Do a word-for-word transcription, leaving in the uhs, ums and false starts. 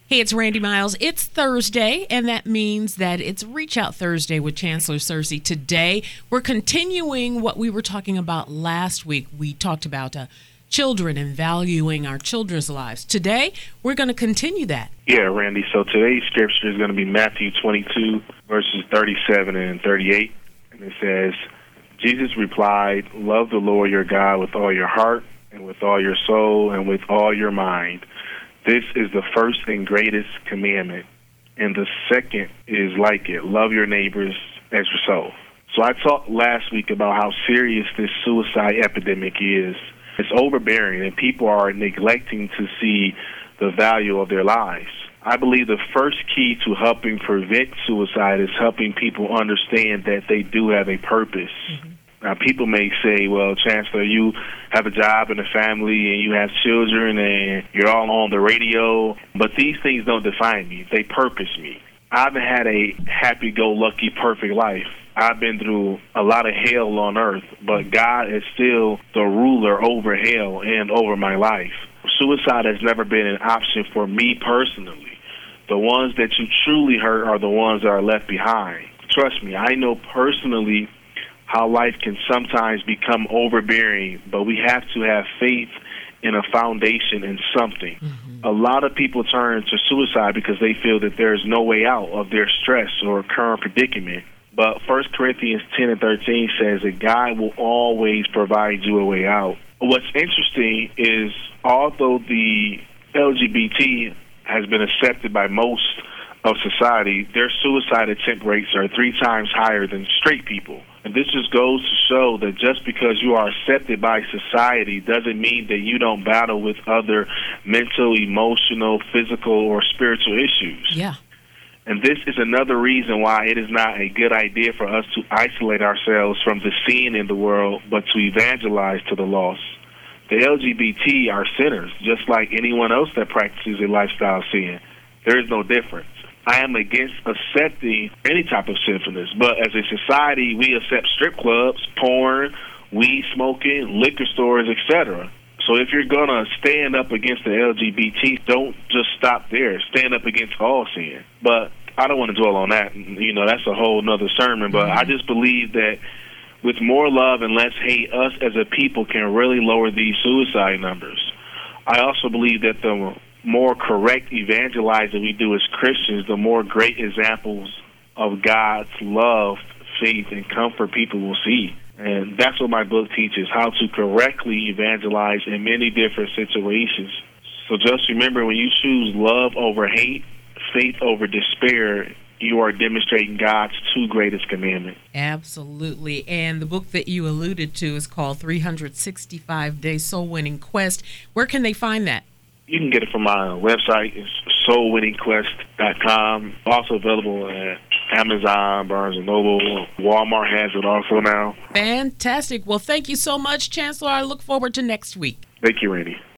Hey, it's Randy Miles. It's Thursday, and that means that it's Reach Out Thursday with Chancellor Searcy. Today, we're continuing what we were talking about last week. We talked about uh, children and valuing our children's lives. Today, we're going to continue that. Yeah, Randy. So today's scripture is going to be Matthew twenty-two, verses thirty-seven and thirty-eight. And it says, Jesus replied, "Love the Lord your God with all your heart and with all your soul and with all your mind. This is the first and greatest commandment, and the second is like it. Love your neighbors as yourself." So I talked last week about how serious this suicide epidemic is. It's overbearing, and people are neglecting to see the value of their lives. I believe the first key to helping prevent suicide is helping people understand that they do have a purpose. Mm-hmm. Now, people may say, well, Chancellor, you have a job and a family and you have children and you're all on the radio, but these things don't define me. They purpose me. I haven't had a happy-go-lucky, perfect life. I've been through a lot of hell on earth, but God is still the ruler over hell and over my life. Suicide has never been an option for me personally. The ones that you truly hurt are the ones that are left behind. Trust me, I know personally how life can sometimes become overbearing, but we have to have faith in a foundation in something. Mm-hmm. A lot of people turn to suicide because they feel that there is no way out of their stress or current predicament. But First Corinthians ten and thirteen says that God will always provide you a way out. What's interesting is although the L G B T has been accepted by most of society, their suicide attempt rates are three times higher than straight people. And this just goes to show that just because you are accepted by society doesn't mean that you don't battle with other mental, emotional, physical, or spiritual issues. Yeah. And this is another reason why it is not a good idea for us to isolate ourselves from the sin in the world, but to evangelize to the lost. The L G B T are sinners, just like anyone else that practices a lifestyle sin. There is no difference. I am against accepting any type of sinfulness, but as a society, we accept strip clubs, porn, weed smoking, liquor stores, et cetera. So if you're going to stand up against the L G B T, don't just stop there. Stand up against all sin. But I don't want to dwell on that. You know, that's a whole nother sermon. But I just believe that with more love and less hate, us as a people can really lower these suicide numbers. I also believe that the more correct evangelizing we do as Christians, the more great examples of God's love, faith, and comfort people will see. And that's what my book teaches, how to correctly evangelize in many different situations. So just remember, when you choose love over hate, faith over despair, you are demonstrating God's two greatest commandments. Absolutely. And the book that you alluded to is called three hundred sixty-five day Soul Winning Quest. Where can they find that? You can get it from my website. It's soul winning quest dot com. Also available at Amazon, Barnes and Noble. Walmart has it also now. Fantastic. Well, thank you so much, Chancellor. I look forward to next week. Thank you, Randy.